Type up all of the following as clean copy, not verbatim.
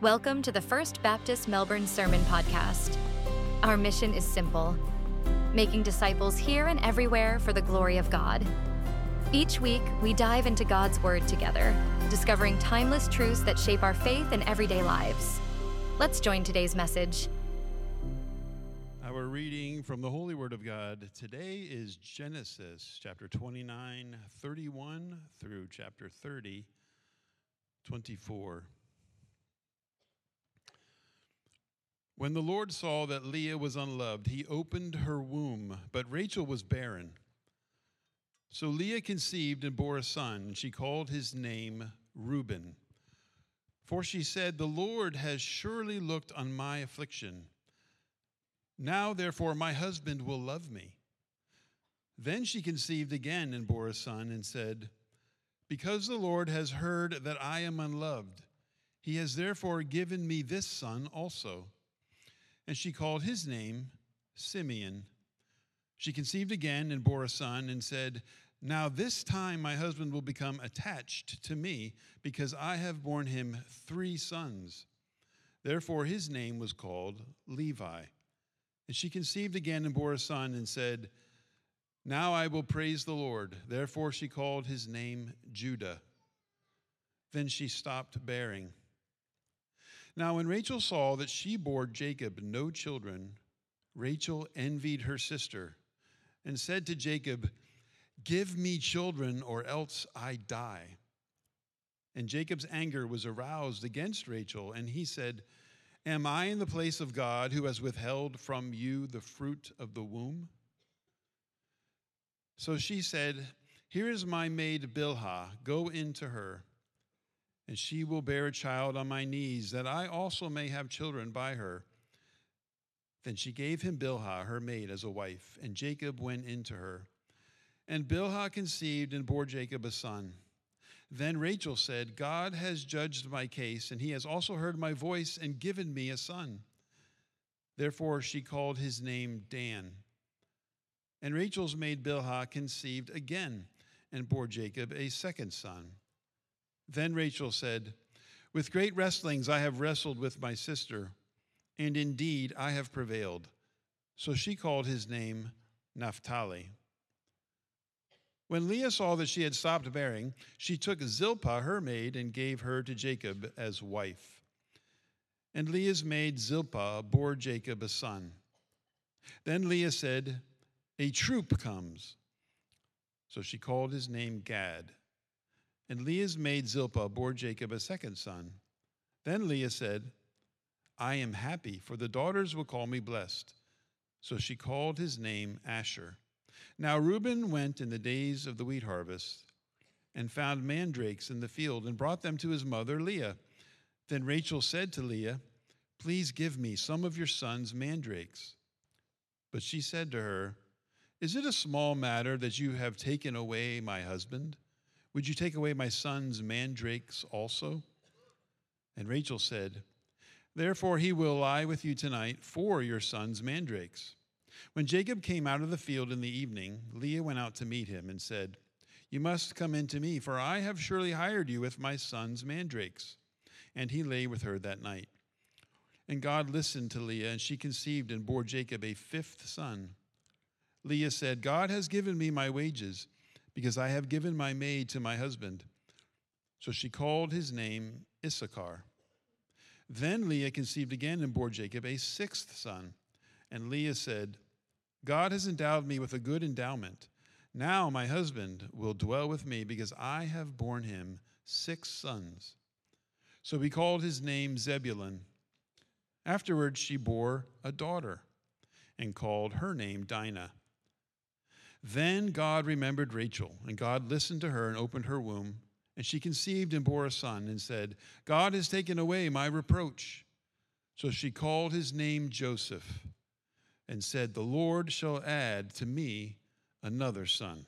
Welcome to the First Baptist Melbourne Sermon Podcast. Our mission is simple: making disciples here and everywhere for the glory of God. Each week, we dive into God's Word together, discovering timeless truths that shape our faith and everyday lives. Let's join today's message. Our reading from the Holy Word of God today is Genesis chapter 29, 31 through chapter 30, 24. When the Lord saw that Leah was unloved, he opened her womb, but Rachel was barren. So Leah conceived and bore a son, and she called his name Reuben. For she said, "The Lord has surely looked on my affliction. Now, therefore, my husband will love me." Then she conceived again and bore a son, and said, "Because the Lord has heard that I am unloved, he has therefore given me this son also." And she called his name Simeon. She conceived again and bore a son, and said, "Now this time my husband will become attached to me, because I have borne him 3 sons." Therefore his name was called Levi. And she conceived again and bore a son, and said, "Now I will praise the Lord." Therefore she called his name Judah. Then she stopped bearing. Now when Rachel saw that she bore Jacob no children, Rachel envied her sister, and said to Jacob, "Give me children, or else I die." And Jacob's anger was aroused against Rachel, and he said, "Am I in the place of God, who has withheld from you the fruit of the womb?" So she said, "Here is my maid Bilhah, go in to her, and she will bear a child on my knees, that I also may have children by her." Then she gave him Bilhah, her maid, as a wife, and Jacob went in to her. And Bilhah conceived and bore Jacob a son. Then Rachel said, "God has judged my case, and he has also heard my voice and given me a son." Therefore she called his name Dan. And Rachel's maid Bilhah conceived again and bore Jacob a second son. Then Rachel said, "With great wrestlings I have wrestled with my sister, and indeed I have prevailed." So she called his name Naphtali. When Leah saw that she had stopped bearing, she took Zilpah, her maid, and gave her to Jacob as wife. And Leah's maid Zilpah bore Jacob a son. Then Leah said, "A troop comes." So she called his name Gad. And Leah's maid Zilpah bore Jacob a second son. Then Leah said, "I am happy, for the daughters will call me blessed." So she called his name Asher. Now Reuben went in the days of the wheat harvest and found mandrakes in the field and brought them to his mother Leah. Then Rachel said to Leah, "Please give me some of your son's mandrakes." But she said to her, "Is it a small matter that you have taken away my husband? Would you take away my son's mandrakes also?" And Rachel said, "Therefore he will lie with you tonight for your son's mandrakes." When Jacob came out of the field in the evening, Leah went out to meet him and said, "You must come in to me, for I have surely hired you with my son's mandrakes." And he lay with her that night. And God listened to Leah, and she conceived and bore Jacob a 5th son. Leah said, "God has given me my wages, because I have given my maid to my husband." So she called his name Issachar. Then Leah conceived again and bore Jacob a 6th son. And Leah said, "God has endowed me with a good endowment. Now my husband will dwell with me, because I have borne him 6 sons." So he called his name Zebulun. Afterwards she bore a daughter and called her name Dinah. Then God remembered Rachel, and God listened to her and opened her womb. And she conceived and bore a son, and said, "God has taken away my reproach." So she called his name Joseph, and said, "The Lord shall add to me another son."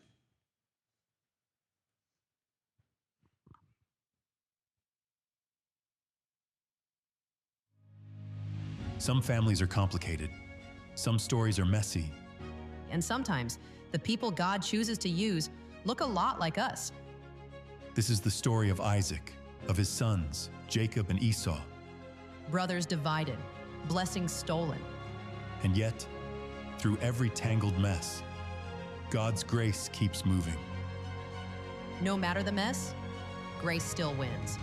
Some families are complicated. Some stories are messy. And sometimes the people God chooses to use look a lot like us. This is the story of Isaac, of his sons, Jacob and Esau. brothers divided, blessings stolen. And yet, through every tangled mess, God's grace keeps moving. No matter the mess, grace still wins.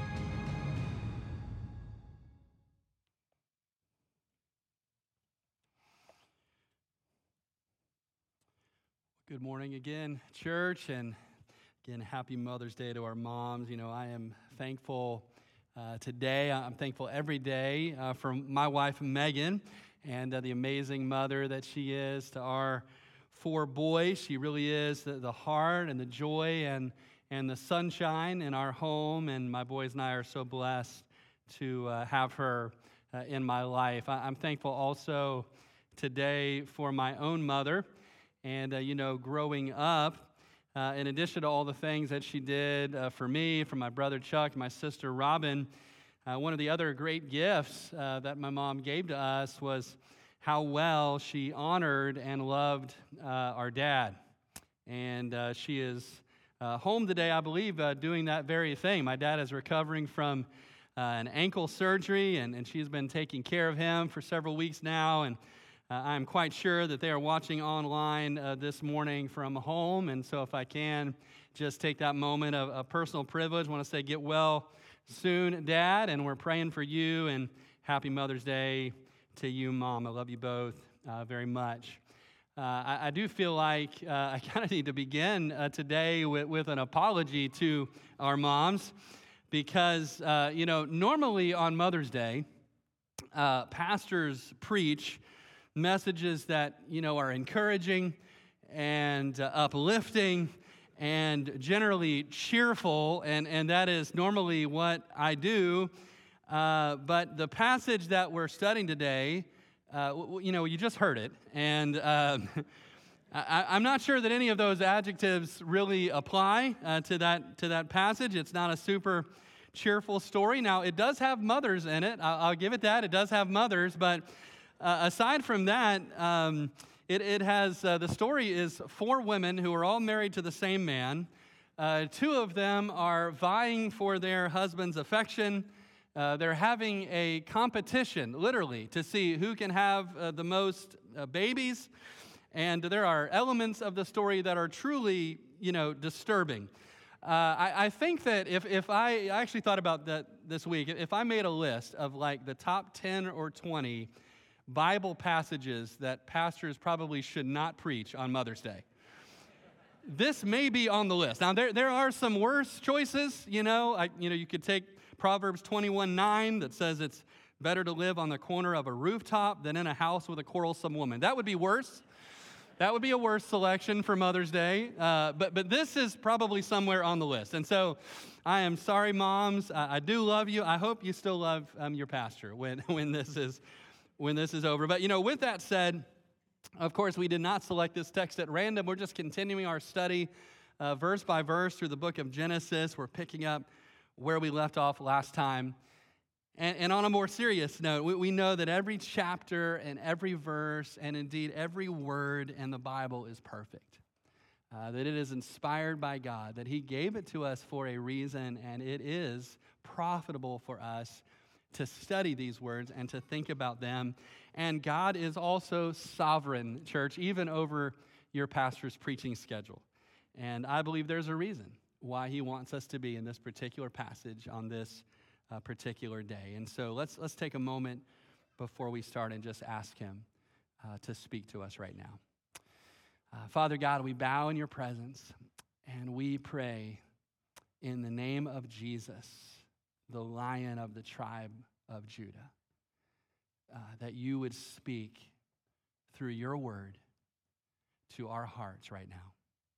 Good morning again, church, and again, happy Mother's Day to our moms. You know, I am thankful today. I'm thankful every day for my wife, Megan, and the amazing mother that she is to our 4 boys. She really is the heart and the joy and the sunshine in our home, and my boys and I are so blessed to have her in my life. I'm thankful also today for my own mother. And, growing up, in addition to all the things that she did for me, for my brother Chuck, my sister Robin, one of the other great gifts that my mom gave to us was how well she honored and loved our dad. And she is home today, I believe, doing that very thing. My dad is recovering from an ankle surgery, and she's been taking care of him for several weeks now. And I'm quite sure that they are watching online this morning from home, and so if I can just take that moment of personal privilege, I want to say get well soon, Dad, and we're praying for you, and happy Mother's Day to you, Mom. I love you both very much. I do feel like I kind of need to begin today with an apology to our moms, because, normally on Mother's Day, pastors preach messages that, are encouraging and uplifting and generally cheerful, and that is normally what I do. But the passage that we're studying today, you just heard it, and I'm not sure that any of those adjectives really apply to that passage. It's not a super cheerful story. Now, it does have mothers in it. I'll give it that. It does have mothers, but aside from that, it has, the story is 4 women who are all married to the same man. 2 of them are vying for their husband's affection. They're having a competition, literally, to see who can have the most babies. And there are elements of the story that are truly, disturbing. I think that if I actually thought about that this week, if I made a list of like the top 10 or 20 Bible passages that pastors probably should not preach on Mother's Day, this may be on the list. Now, there are some worse choices, you could take Proverbs 21:9 that says it's better to live on the corner of a rooftop than in a house with a quarrelsome woman. That would be worse. That would be a worse selection for Mother's Day, but this is probably somewhere on the list. And so I am sorry, moms. I do love you. I hope you still love your pastor when this is over. But, with that said, of course, we did not select this text at random. We're just continuing our study verse by verse through the book of Genesis. We're picking up where we left off last time. And on a more serious note, we know that every chapter and every verse and indeed every word in the Bible is perfect, that it is inspired by God, that He gave it to us for a reason, and it is profitable for us to study these words and to think about them. And God is also sovereign, church, even over your pastor's preaching schedule. And I believe there's a reason why He wants us to be in this particular passage on this particular day. And so let's take a moment before we start and just ask Him to speak to us right now. Father God, we bow in your presence and we pray in the name of Jesus, the Lion of the tribe of Judah, that you would speak through your word to our hearts right now.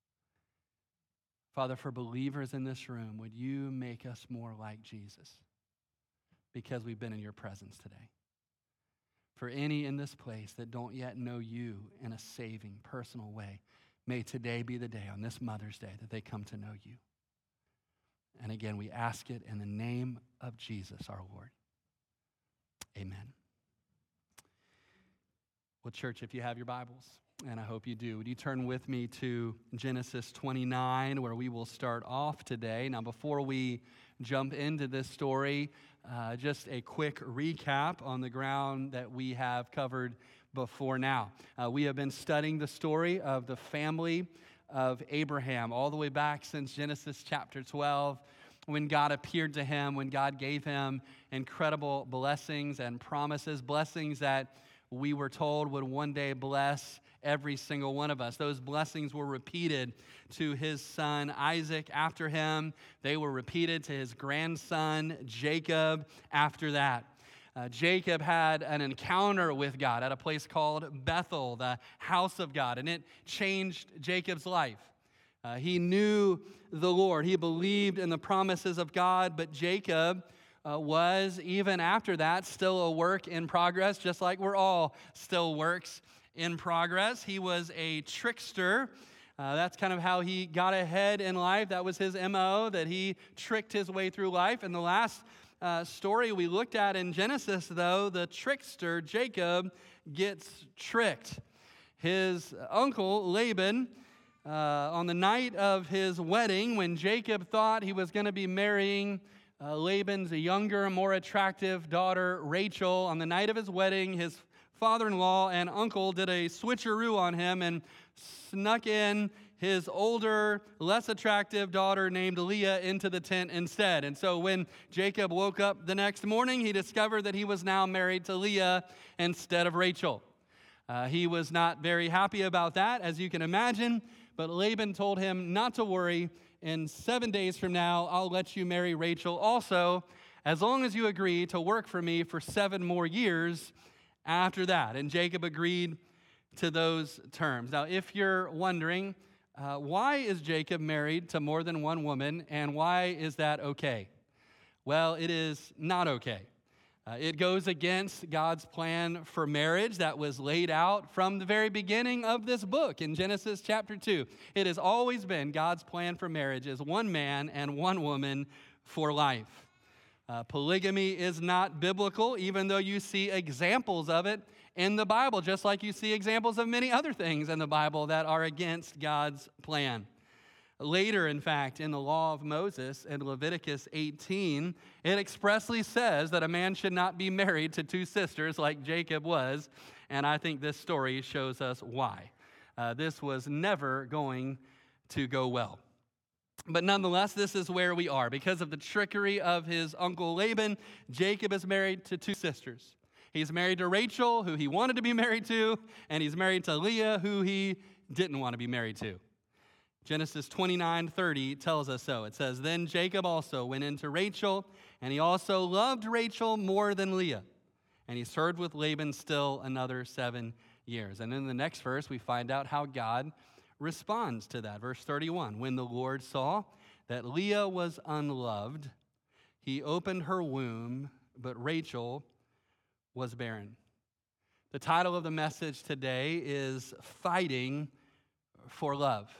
Father, for believers in this room, would you make us more like Jesus? Because we've been in your presence today. For any in this place that don't yet know you in a saving, personal way, may today be the day, on this Mother's Day, that they come to know you. And again, we ask it in the name of Jesus, our Lord. Amen. Well, church, if you have your Bibles, and I hope you do. Would you turn with me to Genesis 29, where we will start off today? Now, before we jump into this story, just a quick recap on the ground that we have covered before now. We have been studying the story of the family of Abraham all the way back since Genesis chapter 12, when God appeared to him, when God gave him incredible blessings and promises, blessings that we were told would one day bless every single one of us. Those blessings were repeated to his son Isaac after him. They were repeated to his grandson Jacob after that. Jacob had an encounter with God at a place called Bethel, the house of God, and it changed Jacob's life. He knew the Lord. He believed in the promises of God, but Jacob was, even after that, still a work in progress, just like we're all still works in progress. He was a trickster. That's kind of how he got ahead in life. That was his MO, that he tricked his way through life. And the last story we looked at in Genesis, though, the trickster, Jacob, gets tricked. His uncle, Laban, on the night of his wedding, when Jacob thought he was going to be marrying Laban's younger, more attractive daughter, Rachel, on the night of his wedding, his father-in-law and uncle did a switcheroo on him and snuck in his older, less attractive daughter named Leah into the tent instead. And so when Jacob woke up the next morning, he discovered that he was now married to Leah instead of Rachel. He was not very happy about that, as you can imagine, but Laban told him not to worry. In 7 days from now, I'll let you marry Rachel also, as long as you agree to work for me for 7 more years after that. And Jacob agreed to those terms. Now, if you're wondering, why is Jacob married to more than one woman, and why is that okay? Well, it is not okay. It goes against God's plan for marriage that was laid out from the very beginning of this book in Genesis chapter 2. It has always been God's plan for marriage is one man and one woman for life. Polygamy is not biblical, even though you see examples of it in the Bible, just like you see examples of many other things in the Bible that are against God's plan. Later, in fact, in the law of Moses in Leviticus 18, it expressly says that a man should not be married to 2 sisters like Jacob was, and I think this story shows us why. This was never going to go well. But nonetheless, this is where we are. Because of the trickery of his uncle Laban, Jacob is married to 2 sisters. He's married to Rachel, who he wanted to be married to, and he's married to Leah, who he didn't want to be married to. Genesis 29:30 tells us so. It says, "Then Jacob also went into Rachel, and he also loved Rachel more than Leah. And he served with Laban still another 7 years." And in the next verse, we find out how God responds to that. Verse 31, "When the Lord saw that Leah was unloved, he opened her womb, but Rachel was barren." The title of the message today is Fighting for Love.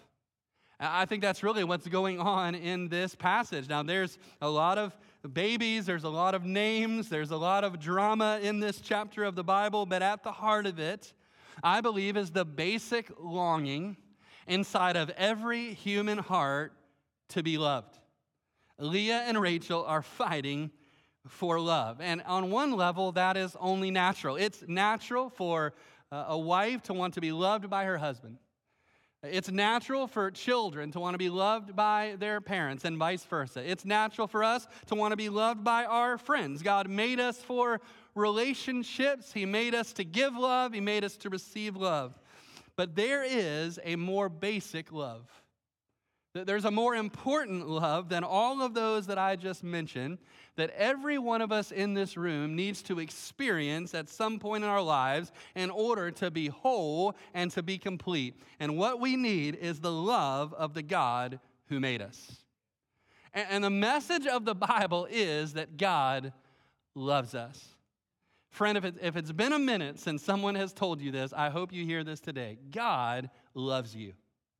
I think that's really what's going on in this passage. Now, there's a lot of babies, there's a lot of names, there's a lot of drama in this chapter of the Bible, but at the heart of it, I believe, is the basic longing inside of every human heart to be loved. Leah and Rachel are fighting for love. And on one level, that is only natural. It's natural for a wife to want to be loved by her husband. It's natural for children to want to be loved by their parents and vice versa. It's natural for us to want to be loved by our friends. God made us for relationships. He made us to give love. He made us to receive love. But there is a more basic love. There's a more important love than all of those that I just mentioned that every one of us in this room needs to experience at some point in our lives in order to be whole and to be complete. And what we need is the love of the God who made us. And the message of the Bible is that God loves us. Friend, if it's been a minute since someone has told you this, I hope you hear this today. God loves you.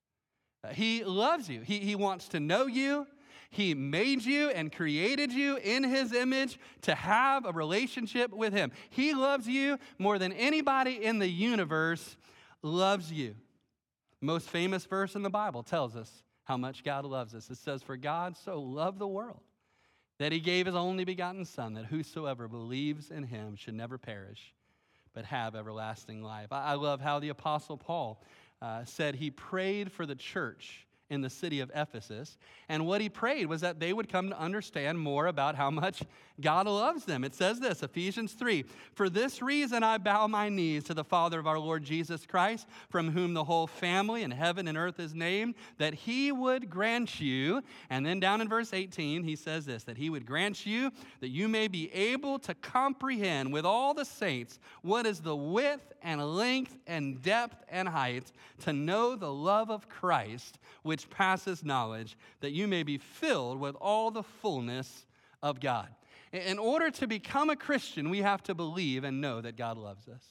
He loves you. He wants to know you. He made you and created you in His image to have a relationship with Him. He loves you more than anybody in the universe loves you. Most famous verse in the Bible tells us how much God loves us. It says, "For God so loved the world that he gave his only begotten Son, that whosoever believes in him should never perish, but have everlasting life." I love how the Apostle Paul said he prayed for the church in the city of Ephesus. And what he prayed was that they would come to understand more about how much God loves them. It says this, Ephesians 3, "For this reason I bow my knees to the Father of our Lord Jesus Christ, from whom the whole family in heaven and earth is named, that he would grant you," and then down in verse 18, he says this, "that he would grant you that you may be able to comprehend with all the saints what is the width and length and depth and height, to know the love of Christ, which passes knowledge, that you may be filled with all the fullness of God." In order to become a Christian, we have to believe and know that God loves us.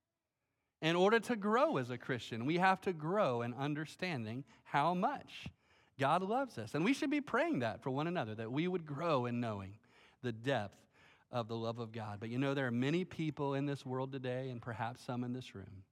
In order to grow as a Christian, we have to grow in understanding how much God loves us. And we should be praying that for one another, that we would grow in knowing the depth of the love of God. But you know, there are many people in this world today, and perhaps some in this room,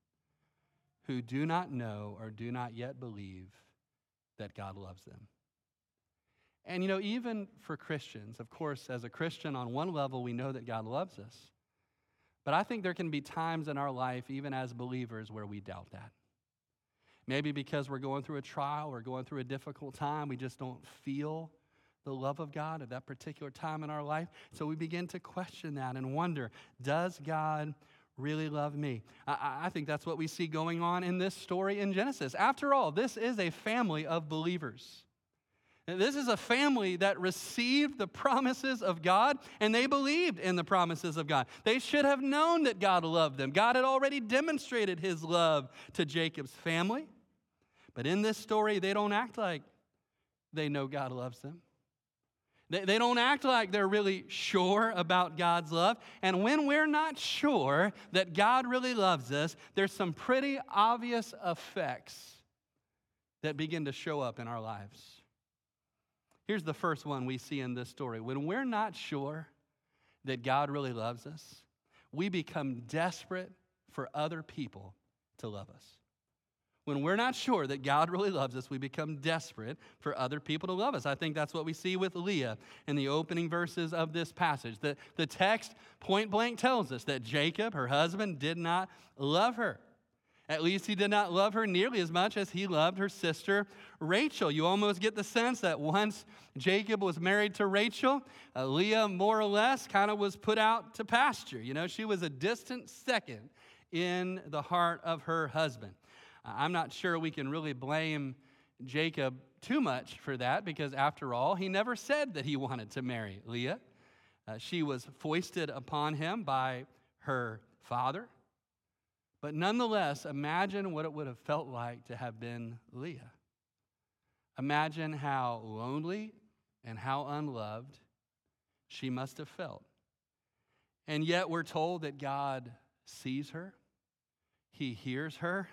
who do not know or do not yet believe that God loves them. And you know, even for Christians, of course, as a Christian, on one level, we know that God loves us. But I think there can be times in our life, even as believers, where we doubt that. Maybe because we're going through a trial or going through a difficult time, we just don't feel the love of God at that particular time in our life. So we begin to question that and wonder, does God really love me? I think that's what we see going on in this story in Genesis. After all, this is a family of believers. This is a family that received the promises of God, and they believed in the promises of God. They should have known that God loved them. God had already demonstrated his love to Jacob's family. But in this story, they don't act like they know God loves them. They don't act like they're really sure about God's love. And when we're not sure that God really loves us, there's some pretty obvious effects that begin to show up in our lives. Here's the first one we see in this story. When we're not sure that God really loves us, we become desperate for other people to love us. When we're not sure that God really loves us, we become desperate for other people to love us. I think that's what we see with Leah in the opening verses of this passage. The text point blank tells us that Jacob, her husband, did not love her. At least he did not love her nearly as much as he loved her sister Rachel. You almost get the sense that once Jacob was married to Rachel, Leah more or less kind of was put out to pasture. You know, she was a distant second in the heart of her husband. I'm not sure we can really blame Jacob too much for that, because after all, he never said that he wanted to marry Leah. She was foisted upon him by her father. But nonetheless, imagine what it would have felt like to have been Leah. Imagine how lonely and how unloved she must have felt. And yet we're told that God sees her. He hears her.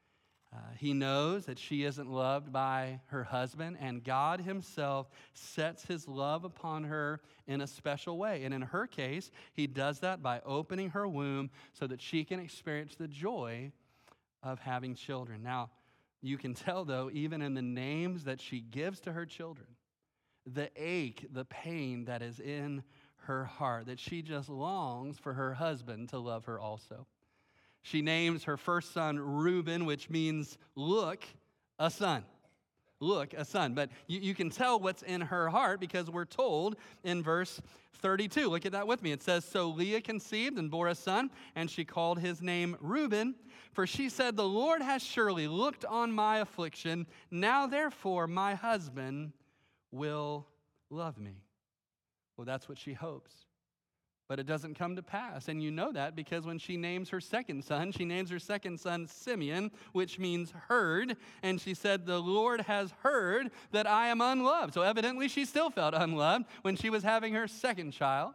He knows that she isn't loved by her husband, and God himself sets his love upon her in a special way. And in her case, he does that by opening her womb so that she can experience the joy of having children. Now, you can tell, though, even in the names that she gives to her children, the ache, the pain that is in her heart, that she just longs for her husband to love her also. She names her first son Reuben, which means look, a son. Look, a son. But you can tell what's in her heart because we're told in verse 32. Look at that with me. It says, "So Leah conceived and bore a son, and she called his name Reuben, for she said, 'The Lord has surely looked on my affliction. Now therefore my husband will love me.'" Well, that's what she hopes. But it doesn't come to pass. And you know that because when she names her second son, she names her second son Simeon, which means heard. And she said, "The Lord has heard that I am unloved." So evidently she still felt unloved when she was having her second child.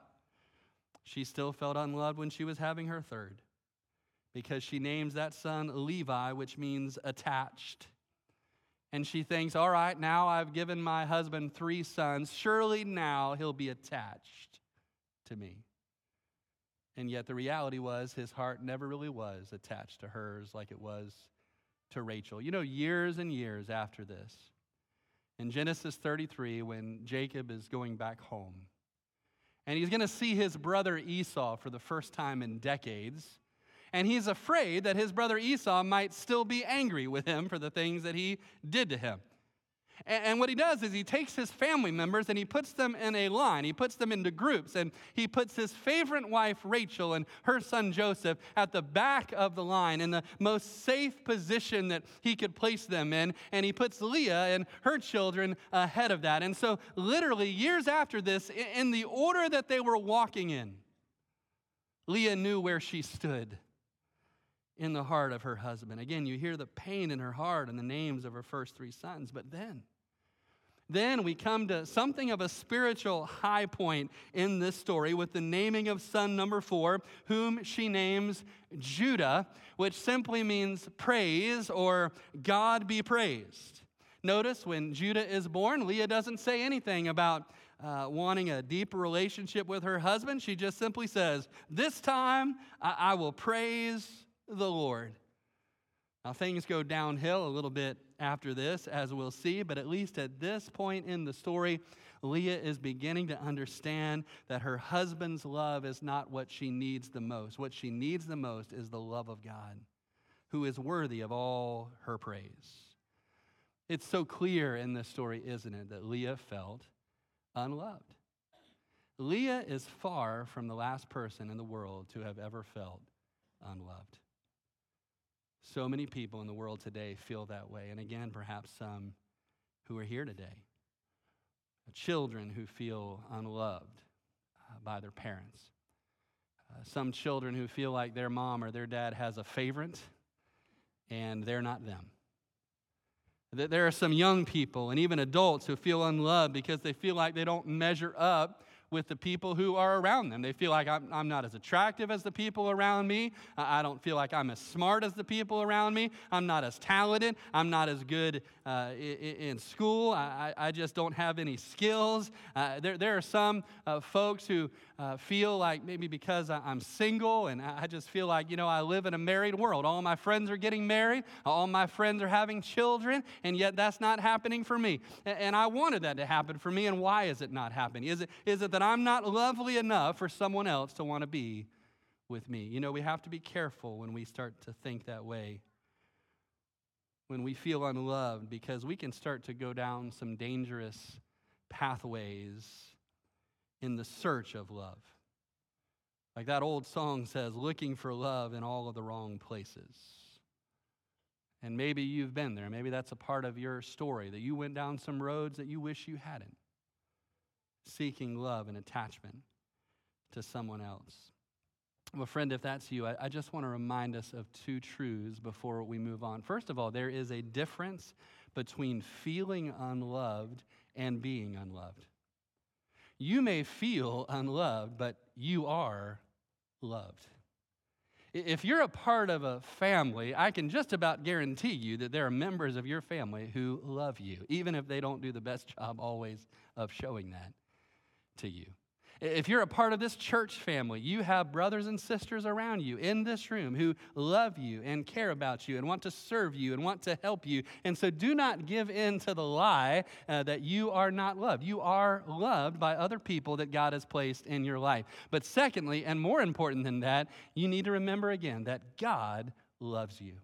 She still felt unloved when she was having her third, because she names that son Levi, which means attached. And she thinks, all right, now I've given my husband 3 sons. Surely now he'll be attached to me. And yet the reality was his heart never really was attached to hers like it was to Rachel. You know, years and years after this, in Genesis 33, when Jacob is going back home, and he's going to see his brother Esau for the first time in decades, and he's afraid that his brother Esau might still be angry with him for the things that he did to him. And what he does is he takes his family members and he puts them in a line. He puts them into groups, and he puts his favorite wife, Rachel, and her son, Joseph, at the back of the line in the most safe position that he could place them in. And he puts Leah and her children ahead of that. And so literally years after this, in the order that they were walking in, Leah knew where she stood in the heart of her husband. Again, you hear the pain in her heart and the names of her first three sons. But then we come to something of a spiritual high point in this story with the naming of son number 4, whom she names Judah, which simply means praise or God be praised. Notice when Judah is born, Leah doesn't say anything about wanting a deeper relationship with her husband. She just simply says, this time I will praise the Lord. Now, things go downhill a little bit after this, as we'll see, but at least at this point in the story, Leah is beginning to understand that her husband's love is not what she needs the most. What she needs the most is the love of God, who is worthy of all her praise. It's so clear in this story, isn't it, that Leah felt unloved. Leah is far from the last person in the world to have ever felt unloved. So many people in the world today feel that way. And again, perhaps some who are here today. Children who feel unloved by their parents. Some children who feel like their mom or their dad has a favorite and they're not them. There are some young people and even adults who feel unloved because they feel like they don't measure up with the people who are around them. They feel like I'm not as attractive as the people around me. I don't feel like I'm as smart as the people around me. I'm not as talented. I'm not as good in school. I just don't have any skills. There are some folks who feel like maybe because I'm single and I just feel like, I live in a married world. All my friends are getting married. All my friends are having children, and yet that's not happening for me. And I wanted that to happen for me, and why is it not happening? Is it that I'm not lovely enough for someone else to want to be with me? We have to be careful when we start to think that way, when we feel unloved, because we can start to go down some dangerous pathways in the search of love. Like that old song says, looking for love in all of the wrong places. And maybe you've been there. Maybe that's a part of your story, that you went down some roads that you wish you hadn't, seeking love and attachment to someone else. Well, friend, if that's you, I just want to remind us of two truths before we move on. First of all, there is a difference between feeling unloved and being unloved. You may feel unloved, but you are loved. If you're a part of a family, I can just about guarantee you that there are members of your family who love you, even if they don't do the best job always of showing that to you. If you're a part of this church family, you have brothers and sisters around you in this room who love you and care about you and want to serve you and want to help you. And so do not give in to the lie that you are not loved. You are loved by other people that God has placed in your life. But secondly, and more important than that, you need to remember again that God loves you.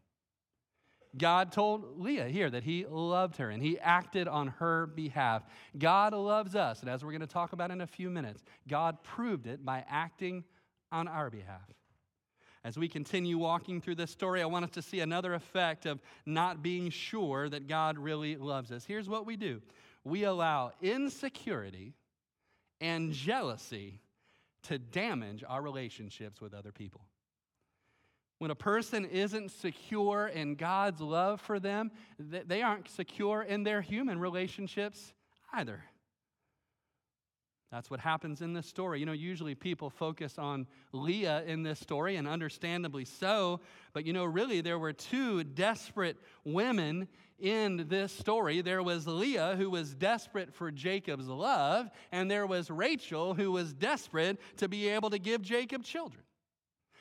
God told Leah here that he loved her and he acted on her behalf. God loves us, and as we're going to talk about in a few minutes, God proved it by acting on our behalf. As we continue walking through this story, I want us to see another effect of not being sure that God really loves us. Here's what we do. We allow insecurity and jealousy to damage our relationships with other people. When a person isn't secure in God's love for them, they aren't secure in their human relationships either. That's what happens in this story. Usually people focus on Leah in this story, and understandably so. But really there were two desperate women in this story. There was Leah, who was desperate for Jacob's love, and there was Rachel, who was desperate to be able to give Jacob children.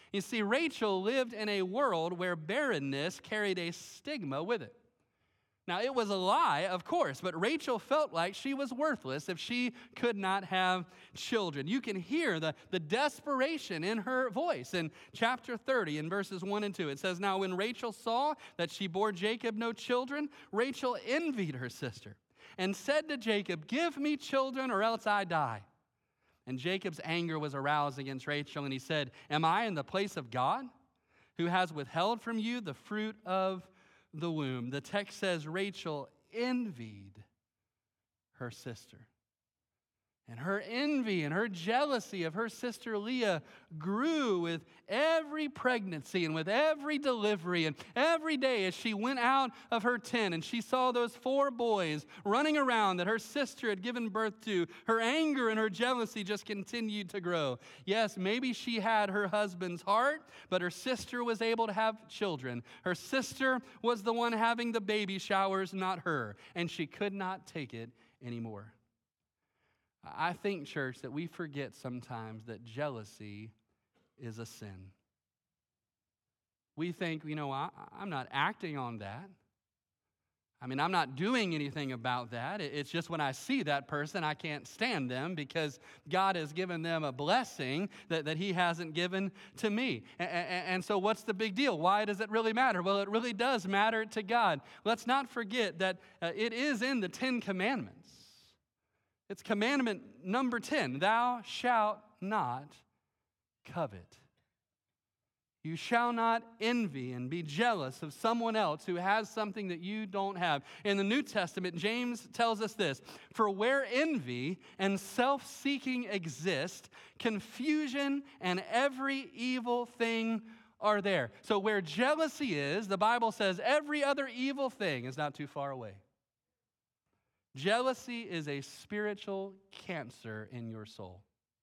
You see, Rachel lived in a world where barrenness carried a stigma with it. Now, it was a lie, of course, but Rachel felt like she was worthless if she could not have children. You can hear the desperation in her voice. In chapter 30, in verses 1 and 2, it says, "Now when Rachel saw that she bore Jacob no children, Rachel envied her sister and said to Jacob, 'Give me children or else I die.' And Jacob's anger was aroused against Rachel, and he said, 'Am I in the place of God, who has withheld from you the fruit of the womb?'" The text says Rachel envied her sister. And her envy and her jealousy of her sister Leah grew with every pregnancy and with every delivery. And every day as she went out of her tent and she saw those 4 boys running around that her sister had given birth to, her anger and her jealousy just continued to grow. Yes, maybe she had her husband's heart, but her sister was able to have children. Her sister was the one having the baby showers, not her. And she could not take it anymore. I think, church, that we forget sometimes that jealousy is a sin. We think, I'm not acting on that. I'm not doing anything about that. It's just when I see that person, I can't stand them because God has given them a blessing that He hasn't given to me. And so what's the big deal? Why does it really matter? Well, it really does matter to God. Let's not forget that it is in the 10 Commandments. It's commandment number 10, "Thou shalt not covet." You shall not envy and be jealous of someone else who has something that you don't have. In the New Testament, James tells us this, "For where envy and self-seeking exist, confusion and every evil thing are there." So where jealousy is, the Bible says every other evil thing is not too far away. Jealousy is a spiritual cancer in your soul.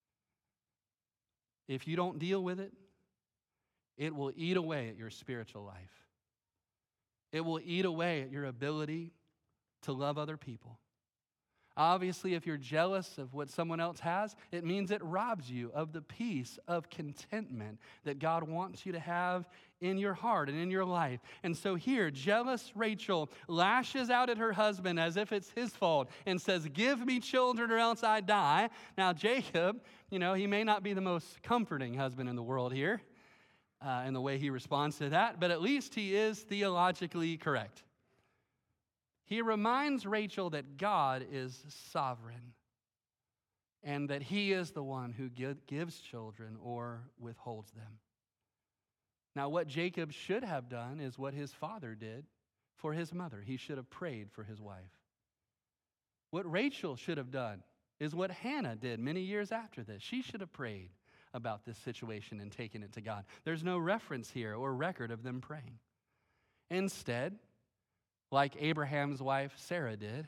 If you don't deal with it, it will eat away at your spiritual life. It will eat away at your ability to love other people. Obviously, if you're jealous of what someone else has, it means it robs you of the peace of contentment that God wants you to have in your heart and in your life. And so here, jealous Rachel lashes out at her husband as if it's his fault and says, "Give me children or else I die." Now, Jacob, he may not be the most comforting husband in the world here in the way he responds to that, but at least he is theologically correct. He reminds Rachel that God is sovereign and that He is the one who gives children or withholds them. Now, what Jacob should have done is what his father did for his mother. He should have prayed for his wife. What Rachel should have done is what Hannah did many years after this. She should have prayed about this situation and taken it to God. There's no reference here or record of them praying. Instead, like Abraham's wife Sarah did,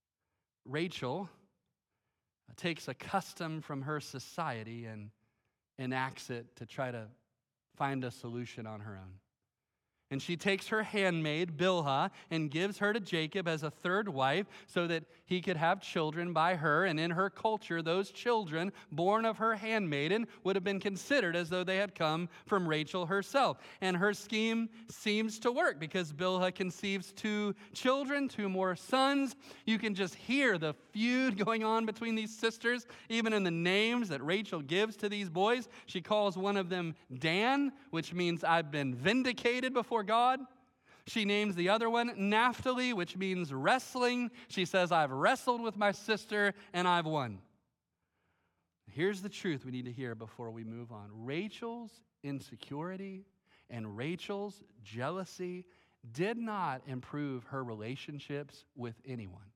Rachel takes a custom from her society and enacts it to try to find a solution on her own. And she takes her handmaid, Bilhah, and gives her to Jacob as a third wife so that he could have children by her. And in her culture, those children born of her handmaiden would have been considered as though they had come from Rachel herself. And her scheme seems to work because Bilhah conceives 2 children, 2 more sons. You can just hear the feud going on between these sisters, even in the names that Rachel gives to these boys. She calls one of them Dan, which means I've been vindicated before God. She names the other one Naphtali, which means wrestling. She says, I've wrestled with my sister and I've won. Here's the truth we need to hear before we move on. Rachel's insecurity and Rachel's jealousy did not improve her relationships with anyone.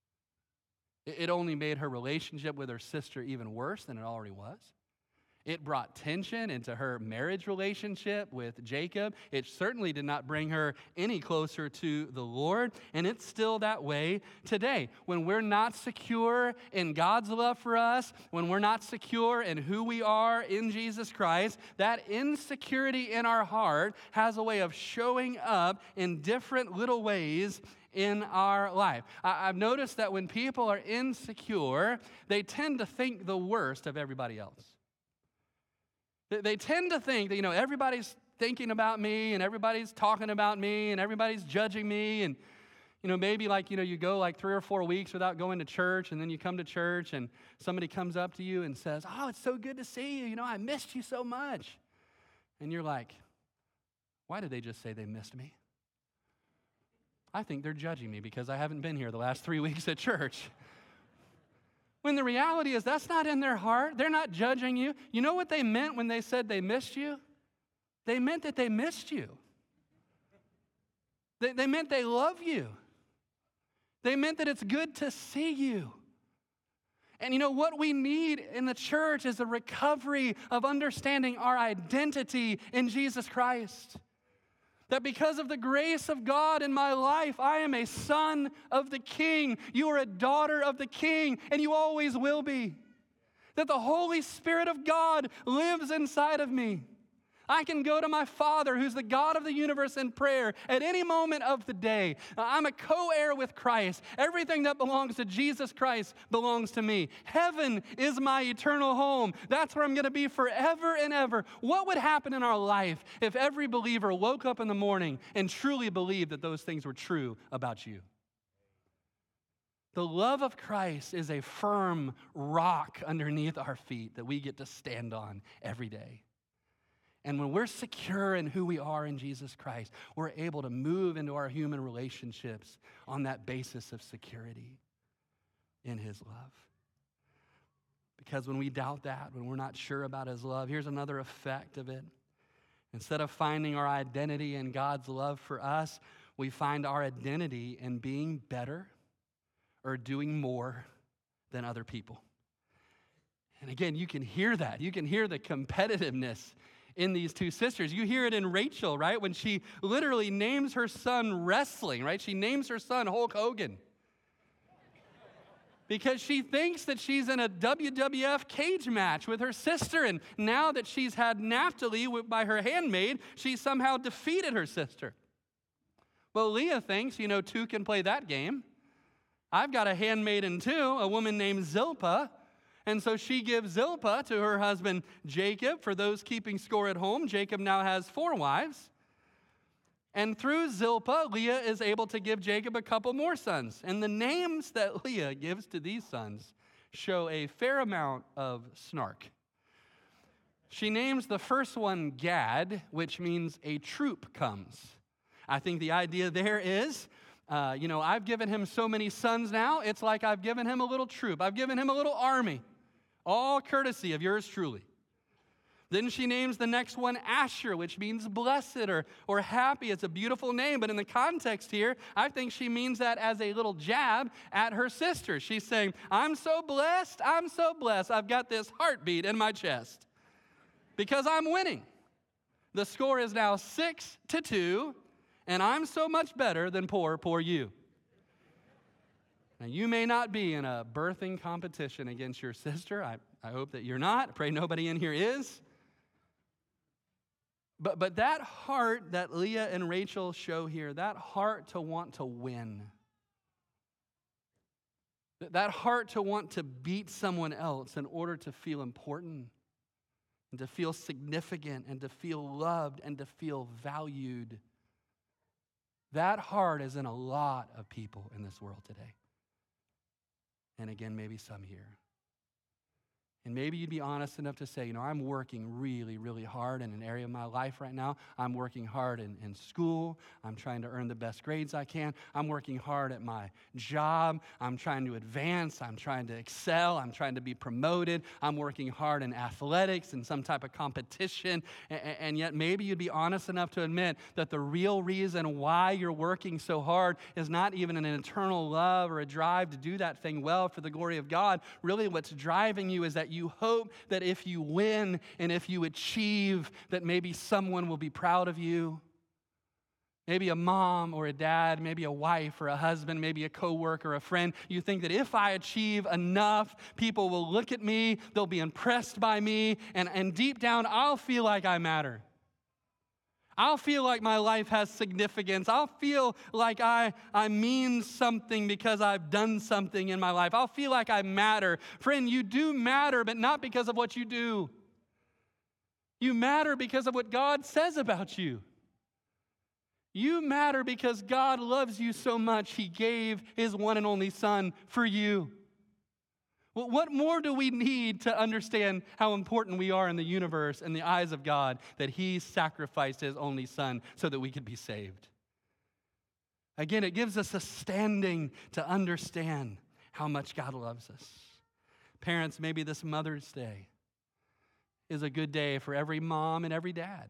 It only made her relationship with her sister even worse than it already was. It brought tension into her marriage relationship with Jacob. It certainly did not bring her any closer to the Lord, and it's still that way today. When we're not secure in God's love for us, when we're not secure in who we are in Jesus Christ, that insecurity in our heart has a way of showing up in different little ways in our life. I've noticed that when people are insecure, they tend to think the worst of everybody else. They tend to think that, everybody's thinking about me and everybody's talking about me and everybody's judging me. And, maybe you go like 3 or 4 weeks without going to church, and then you come to church and somebody comes up to you and says, "Oh, it's so good to see you. I missed you so much." And you're like, why did they just say they missed me? I think they're judging me because I haven't been here the last 3 weeks at church. When the reality is that's not in their heart. They're not judging you. You know what they meant when they said they missed you? They meant that they missed you. They meant they love you. They meant that it's good to see you. And what we need in the church is a recovery of understanding our identity in Jesus Christ. That because of the grace of God in my life, I am a son of the King. You are a daughter of the King, and you always will be. That the Holy Spirit of God lives inside of me. I can go to my Father, who's the God of the universe, in prayer at any moment of the day. I'm a co-heir with Christ. Everything that belongs to Jesus Christ belongs to me. Heaven is my eternal home. That's where I'm going to be forever and ever. What would happen in our life if every believer woke up in the morning and truly believed that those things were true about you? The love of Christ is a firm rock underneath our feet that we get to stand on every day. And when we're secure in who we are in Jesus Christ, we're able to move into our human relationships on that basis of security in His love. Because when we doubt that, when we're not sure about His love, here's another effect of it. Instead of finding our identity in God's love for us, we find our identity in being better or doing more than other people. And again, you can hear that. You can hear the competitiveness in these two sisters. You hear it in Rachel, right? When she literally names her son wrestling, right? She names her son Hulk Hogan. Because she thinks that she's in a WWF cage match with her sister. And now that she's had Naphtali by her handmaid, she somehow defeated her sister. Well, Leah thinks, two can play that game. I've got a handmaiden too, a woman named Zilpah. And so she gives Zilpah to her husband Jacob. For those keeping score at home, Jacob now has 4 wives. And through Zilpah, Leah is able to give Jacob a couple more sons. And the names that Leah gives to these sons show a fair amount of snark. She names the first one Gad, which means a troop comes. I think the idea there is, I've given him so many sons now, it's like I've given him a little troop. I've given him a little army. All courtesy of yours truly. Then she names the next one Asher, which means blessed or happy. It's a beautiful name, but in the context here, I think she means that as a little jab at her sister. She's saying, I'm so blessed, I've got this heartbeat in my chest because I'm winning. The score is now 6-2, and I'm so much better than poor you. Now, you may not be in a birthing competition against your sister. I hope that you're not. I pray nobody in here is. But that heart that Leah and Rachel show here, that heart to want to win, that heart to want to beat someone else in order to feel important and to feel significant and to feel loved and to feel valued, that heart is in a lot of people in this world today. And again, maybe some here. And maybe you'd be honest enough to say, I'm working really, really hard in an area of my life right now. I'm working hard in school. I'm trying to earn the best grades I can. I'm working hard at my job. I'm trying to advance. I'm trying to excel. I'm trying to be promoted. I'm working hard in athletics and some type of competition. And yet maybe you'd be honest enough to admit that the real reason why you're working so hard is not even an eternal love or a drive to do that thing well for the glory of God. Really what's driving you is that you hope that if you win and if you achieve, that maybe someone will be proud of you. Maybe a mom or a dad, maybe a wife or a husband, maybe a coworker, a friend. You think that if I achieve enough, people will look at me, they'll be impressed by me, and deep down, I'll feel like I matter. I'll feel like my life has significance. I'll feel like I mean something because I've done something in my life. I'll feel like I matter. Friend, you do matter, but not because of what you do. You matter because of what God says about you. You matter because God loves you so much, He gave His one and only Son for you. Well, what more do we need to understand how important we are in the universe in the eyes of God, that He sacrificed His only Son so that we could be saved? Again, it gives us a standing to understand how much God loves us. Parents, maybe this Mother's Day is a good day for every mom and every dad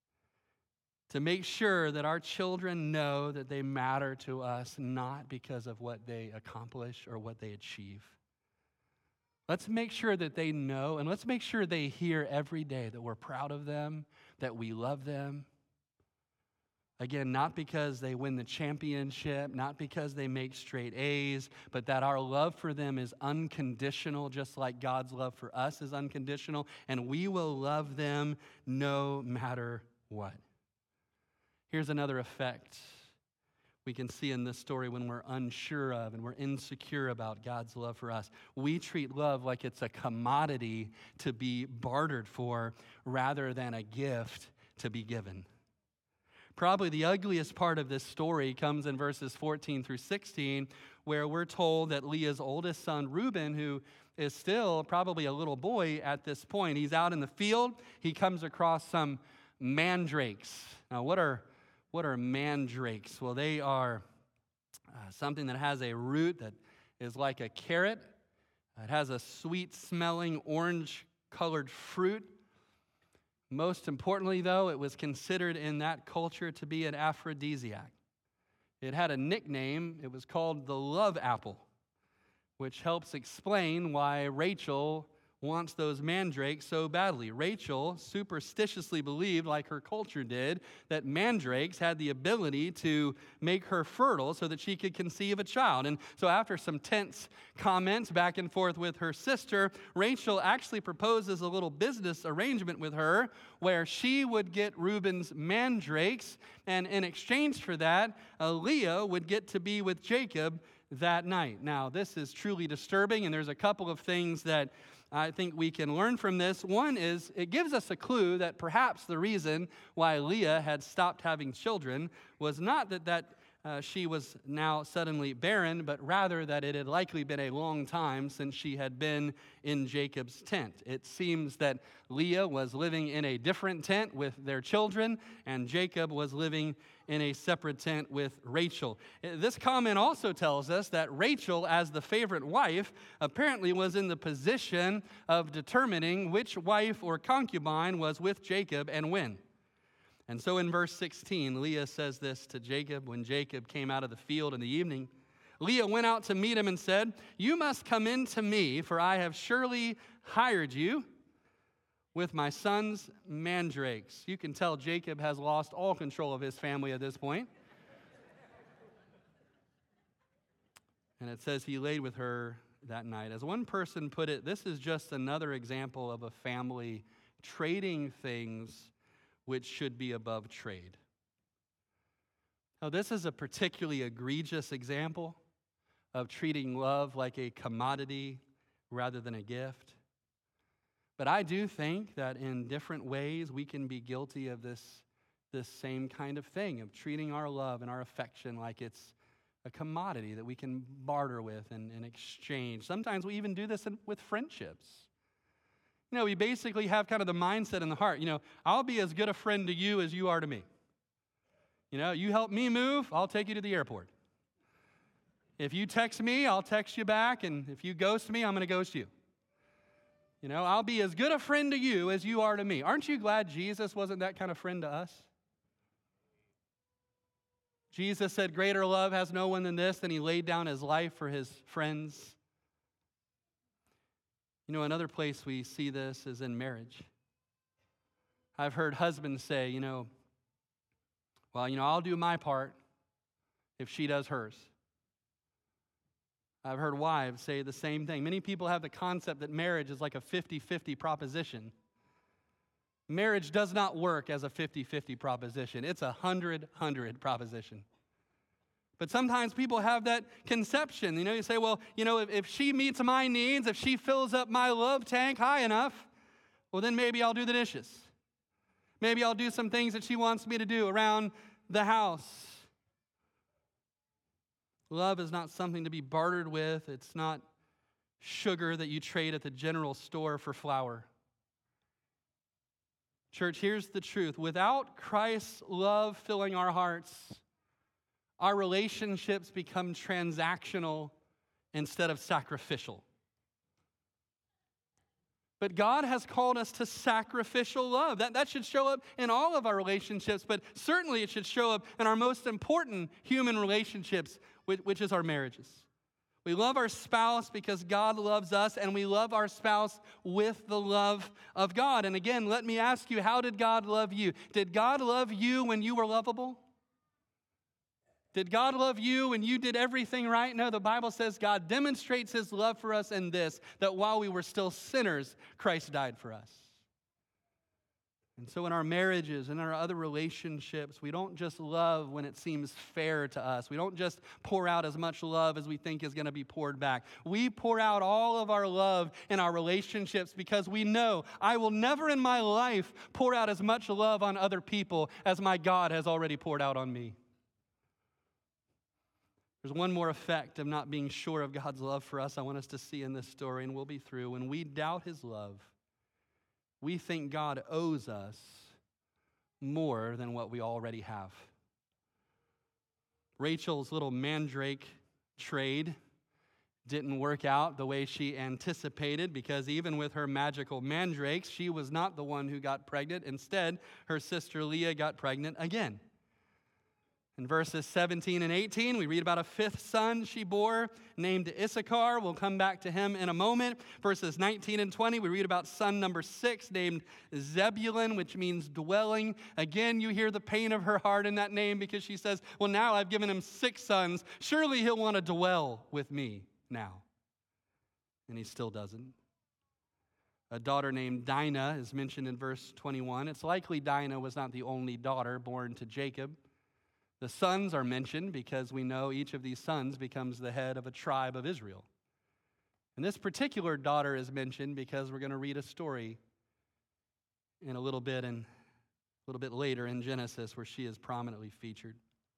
to make sure that our children know that they matter to us, not because of what they accomplish or what they achieve. Let's make sure that they know, and let's make sure they hear every day that we're proud of them, that we love them. Again, not because they win the championship, not because they make straight A's, but that our love for them is unconditional, just like God's love for us is unconditional, and we will love them no matter what. Here's another effect we can see in this story when we're unsure of and we're insecure about God's love for us. We treat love like it's a commodity to be bartered for rather than a gift to be given. Probably the ugliest part of this story comes in verses 14 through 16, where we're told that Leah's oldest son, Reuben, who is still probably a little boy at this point, he's out in the field. He comes across some mandrakes. Now, what are mandrakes? Well, they are something that has a root that is like a carrot. It has a sweet-smelling, orange-colored fruit. Most importantly, though, it was considered in that culture to be an aphrodisiac. It had a nickname. It was called the love apple, which helps explain why Rachel wants those mandrakes so badly. Rachel superstitiously believed, like her culture did, that mandrakes had the ability to make her fertile so that she could conceive a child. And so after some tense comments back and forth with her sister, Rachel actually proposes a little business arrangement with her where she would get Reuben's mandrakes, and in exchange for that, Leah would get to be with Jacob that night. Now, this is truly disturbing, and there's a couple of things that I think we can learn from this. One is it gives us a clue that perhaps the reason why Leah had stopped having children was not that she was now suddenly barren, but rather that it had likely been a long time since she had been in Jacob's tent. It seems that Leah was living in a different tent with their children, and Jacob was living in a separate tent with Rachel. This comment also tells us that Rachel, as the favorite wife, apparently was in the position of determining which wife or concubine was with Jacob and when. And so in verse 16, Leah says this to Jacob when Jacob came out of the field in the evening. Leah went out to meet him and said, "You must come in to me, for I have surely hired you with my son's mandrakes." You can tell Jacob has lost all control of his family at this point. And it says he laid with her that night. As one person put it, this is just another example of a family trading things which should be above trade. Now, this is a particularly egregious example of treating love like a commodity rather than a gift. But I do think that in different ways we can be guilty of this same kind of thing, of treating our love and our affection like it's a commodity that we can barter with and exchange. Sometimes we even do this with friendships. You know, we basically have kind of the mindset in the heart, I'll be as good a friend to you as you are to me. You help me move, I'll take you to the airport. If you text me, I'll text you back, and if you ghost me, I'm going to ghost you. I'll be as good a friend to you as you are to me. Aren't you glad Jesus wasn't that kind of friend to us? Jesus said, "Greater love has no one than this," and he laid down his life for his friends. Another place we see this is in marriage. I've heard husbands say, well, I'll do my part if she does hers. I've heard wives say the same thing. Many people have the concept that marriage is like a 50-50 proposition. Marriage does not work as a 50-50 proposition. It's a 100-100 proposition. But sometimes people have that conception. You say, well, if she meets my needs, if she fills up my love tank high enough, well, then maybe I'll do the dishes. Maybe I'll do some things that she wants me to do around the house. Love is not something to be bartered with. It's not sugar that you trade at the general store for flour. Church, here's the truth. Without Christ's love filling our hearts, our relationships become transactional instead of sacrificial. But God has called us to sacrificial love. That should show up in all of our relationships, but certainly it should show up in our most important human relationships, which is our marriages. We love our spouse because God loves us, and we love our spouse with the love of God. And again, let me ask you, how did God love you? Did God love you when you were lovable? Did God love you when you did everything right? No, the Bible says God demonstrates his love for us in this, that while we were still sinners, Christ died for us. And so in our marriages and our other relationships, we don't just love when it seems fair to us. We don't just pour out as much love as we think is going to be poured back. We pour out all of our love in our relationships because we know I will never in my life pour out as much love on other people as my God has already poured out on me. There's one more effect of not being sure of God's love for us I want us to see in this story, and we'll be through. When we doubt his love, we think God owes us more than what we already have. Rachel's little mandrake trade didn't work out the way she anticipated, because even with her magical mandrakes, she was not the one who got pregnant. Instead, her sister Leah got pregnant again. In verses 17 and 18, we read about a fifth son she bore named Issachar. We'll come back to him in a moment. Verses 19 and 20, we read about son number 6 named Zebulun, which means dwelling. Again, you hear the pain of her heart in that name because she says, well, now I've given him 6 sons. Surely he'll want to dwell with me now. And he still doesn't. A daughter named Dinah is mentioned in verse 21. It's likely Dinah was not the only daughter born to Jacob. The sons are mentioned because we know each of these sons becomes the head of a tribe of Israel. And this particular daughter is mentioned because we're going to read a story in a little bit later in Genesis where she is prominently featured.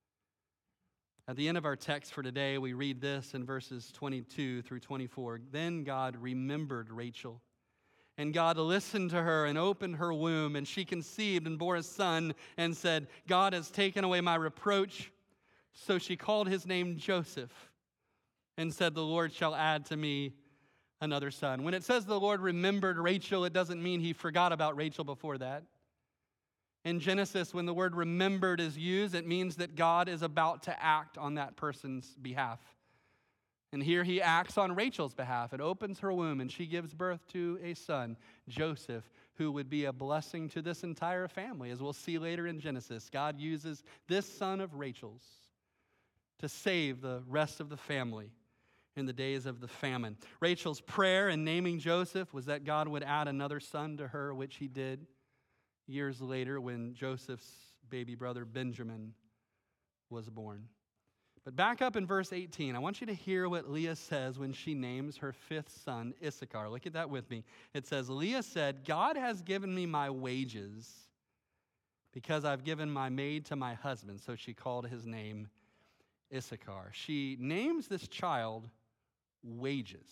At the end of our text for today, we read this in verses 22 through 24. Then God remembered Rachel. And God listened to her and opened her womb, and she conceived and bore a son and said, God has taken away my reproach. So she called his name Joseph and said, the Lord shall add to me another son. When it says the Lord remembered Rachel, it doesn't mean he forgot about Rachel before that. In Genesis, when the word remembered is used, it means that God is about to act on that person's behalf. And here he acts on Rachel's behalf. It opens her womb, and she gives birth to a son, Joseph, who would be a blessing to this entire family. As we'll see later in Genesis, God uses this son of Rachel's to save the rest of the family in the days of the famine. Rachel's prayer in naming Joseph was that God would add another son to her, which he did years later when Joseph's baby brother Benjamin was born. But back up in verse 18, I want you to hear what Leah says when she names her 5th son, Issachar. Look at that with me. It says, Leah said, God has given me my wages because I've given my maid to my husband. So she called his name Issachar. She names this child wages,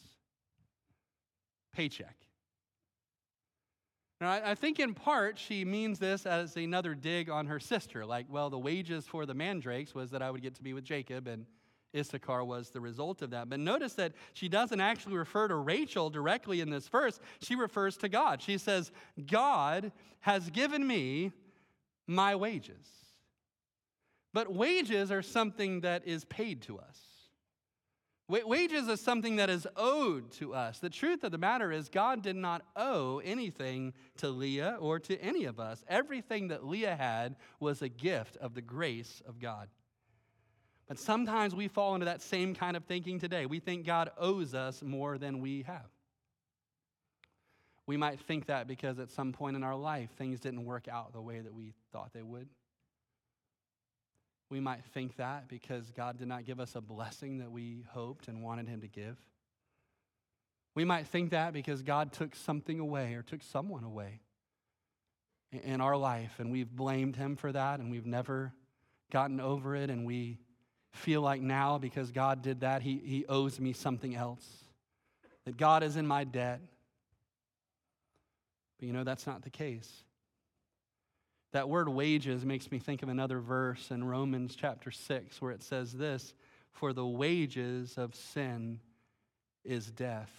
paycheck. Now, I think in part she means this as another dig on her sister. Like, well, the wages for the mandrakes was that I would get to be with Jacob, and Issachar was the result of that. But notice that she doesn't actually refer to Rachel directly in this verse. She refers to God. She says, God has given me my wages. But wages are something that is paid to us. Wages is something that is owed to us. The truth of the matter is God did not owe anything to Leah or to any of us. Everything that Leah had was a gift of the grace of God. But sometimes we fall into that same kind of thinking today. We think God owes us more than we have. We might think that because at some point in our life, things didn't work out the way that we thought they would. We might think that because God did not give us a blessing that we hoped and wanted him to give. We might think that because God took something away or took someone away. in our life, and we've blamed him for that, and we've never gotten over it, and we feel like now because God did that, he owes me something else, that God is in my debt. But that's not the case. That word wages makes me think of another verse in Romans chapter 6 where it says this, "For the wages of sin is death."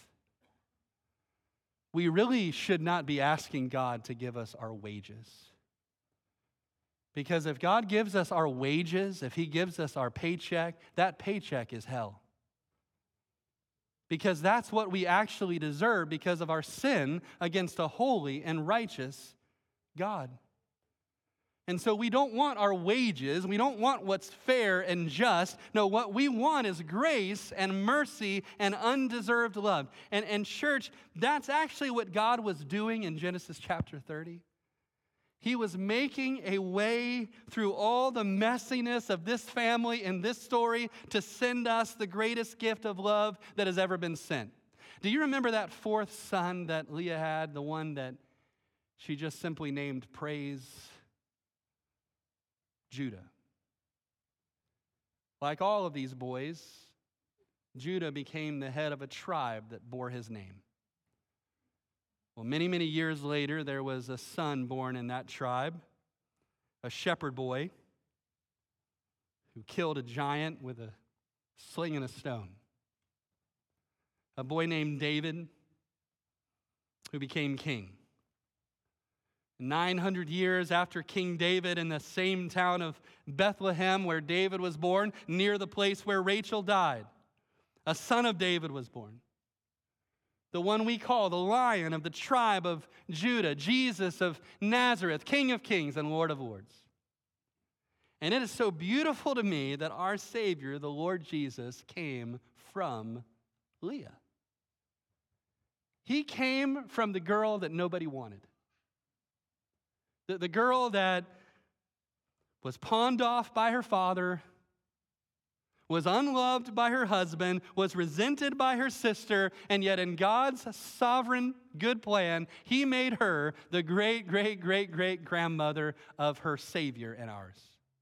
We really should not be asking God to give us our wages. Because if God gives us our wages, if he gives us our paycheck, that paycheck is hell. Because that's what we actually deserve because of our sin against a holy and righteous God. And so we don't want our wages. We don't want what's fair and just. No, what we want is grace and mercy and undeserved love. And church, that's actually what God was doing in Genesis chapter 30. He was making a way through all the messiness of this family and this story to send us the greatest gift of love that has ever been sent. Do you remember that fourth son that Leah had, the one that she just simply named Praise Judah? Like all of these boys, Judah became the head of a tribe that bore his name. Well, many, many years later, there was a son born in that tribe, a shepherd boy who killed a giant with a sling and a stone. A boy named David who became king. 900 years after King David, in the same town of Bethlehem where David was born, near the place where Rachel died, a son of David was born. The one we call the Lion of the tribe of Judah, Jesus of Nazareth, King of kings and Lord of lords. And it is so beautiful to me that our Savior, the Lord Jesus, came from Leah. He came from the girl that nobody wanted. The girl that was pawned off by her father, was unloved by her husband, was resented by her sister, and yet in God's sovereign good plan, he made her the great, great, great, great grandmother of her Savior and ours.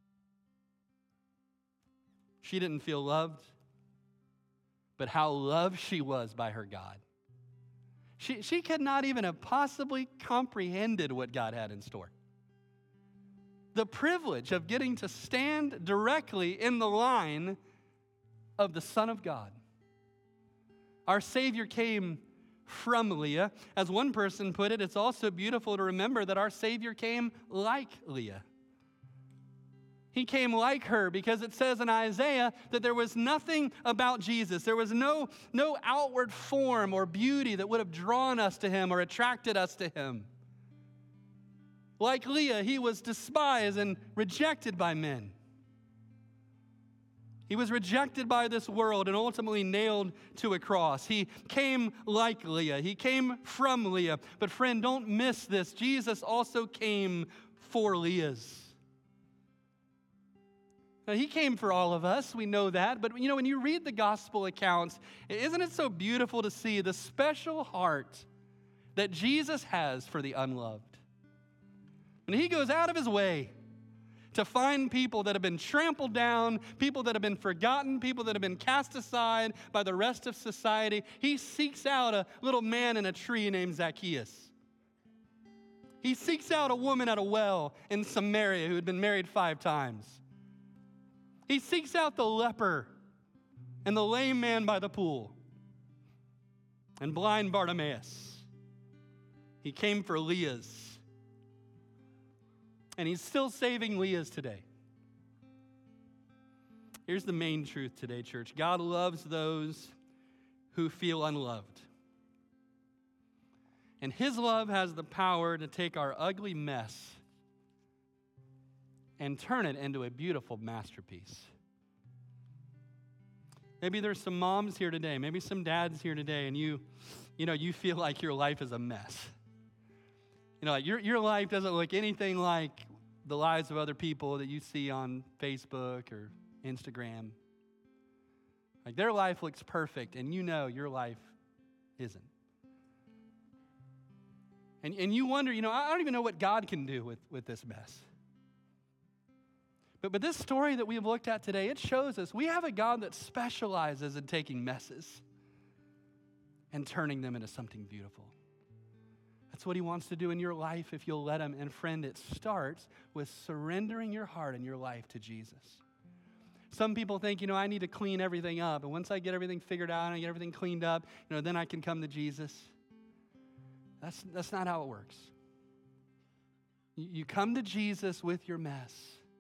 She didn't feel loved, but how loved she was by her God. She could not even have possibly comprehended what God had in store. The privilege of getting to stand directly in the line of the Son of God. Our Savior came from Leah. As one person put it, it's also beautiful to remember that our Savior came like Leah. He came like her because it says in Isaiah that there was nothing about Jesus. There was no outward form or beauty that would have drawn us to him or attracted us to him. Like Leah, he was despised and rejected by men. He was rejected by this world and ultimately nailed to a cross. He came like Leah. He came from Leah. But friend, don't miss this. Jesus also came for Leahs. Now, he came for all of us. We know that. But, when you read the gospel accounts, isn't it so beautiful to see the special heart that Jesus has for the unloved? And he goes out of his way to find people that have been trampled down, people that have been forgotten, people that have been cast aside by the rest of society. He seeks out a little man in a tree named Zacchaeus. He seeks out a woman at a well in Samaria who had been married 5 times. He seeks out the leper and the lame man by the pool and blind Bartimaeus. He came for Leah's. And he's still saving Leah's today. Here's the main truth today, church. God loves those who feel unloved. And his love has the power to take our ugly mess and turn it into a beautiful masterpiece. Maybe there's some moms here today, maybe some dads here today, and you feel like your life is a mess. Your life doesn't look anything like the lives of other people that you see on Facebook or Instagram. Like their life looks perfect, and your life isn't. And you wonder, I don't even know what God can do with this mess. But this story that we've looked at today, it shows us we have a God that specializes in taking messes and turning them into something beautiful. That's what he wants to do in your life if you'll let him. And friend, it starts with surrendering your heart and your life to Jesus. Some people think, I need to clean everything up. And once I get everything figured out and I get everything cleaned up, then I can come to Jesus. That's not how it works. You come to Jesus with your mess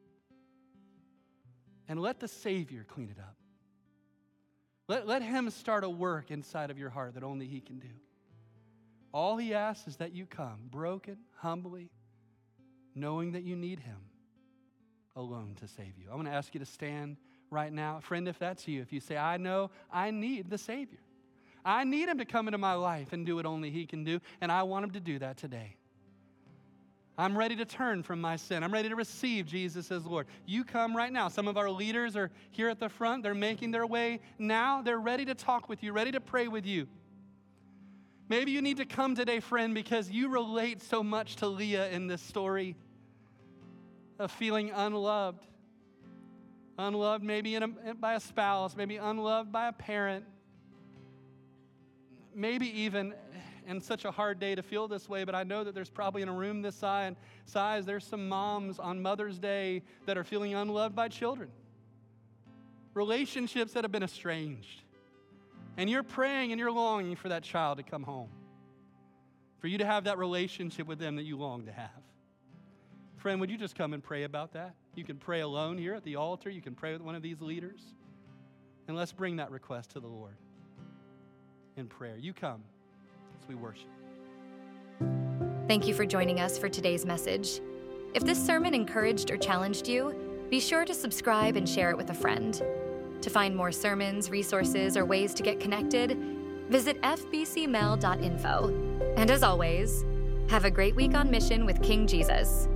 and let the Savior clean it up. Let him start a work inside of your heart that only he can do. All he asks is that you come broken, humbly, knowing that you need him alone to save you. I want to ask you to stand right now. Friend, if that's you, if you say, I know I need the Savior. I need him to come into my life and do what only he can do, and I want him to do that today. I'm ready to turn from my sin. I'm ready to receive Jesus as Lord. You come right now. Some of our leaders are here at the front. They're making their way now. They're ready to talk with you, ready to pray with you. Maybe you need to come today, friend, because you relate so much to Leah in this story of feeling unloved. Unloved maybe by a spouse, maybe unloved by a parent. Maybe even in such a hard day to feel this way, but I know that there's probably in a room this size, there's some moms on Mother's Day that are feeling unloved by children. Relationships that have been estranged. And you're praying and you're longing for that child to come home. For you to have that relationship with them that you long to have. Friend, would you just come and pray about that? You can pray alone here at the altar. You can pray with one of these leaders. And let's bring that request to the Lord in prayer. You come as we worship. Thank you for joining us for today's message. If this sermon encouraged or challenged you, be sure to subscribe and share it with a friend. To find more sermons, resources, or ways to get connected, visit fbcmel.info. And as always, have a great week on mission with King Jesus.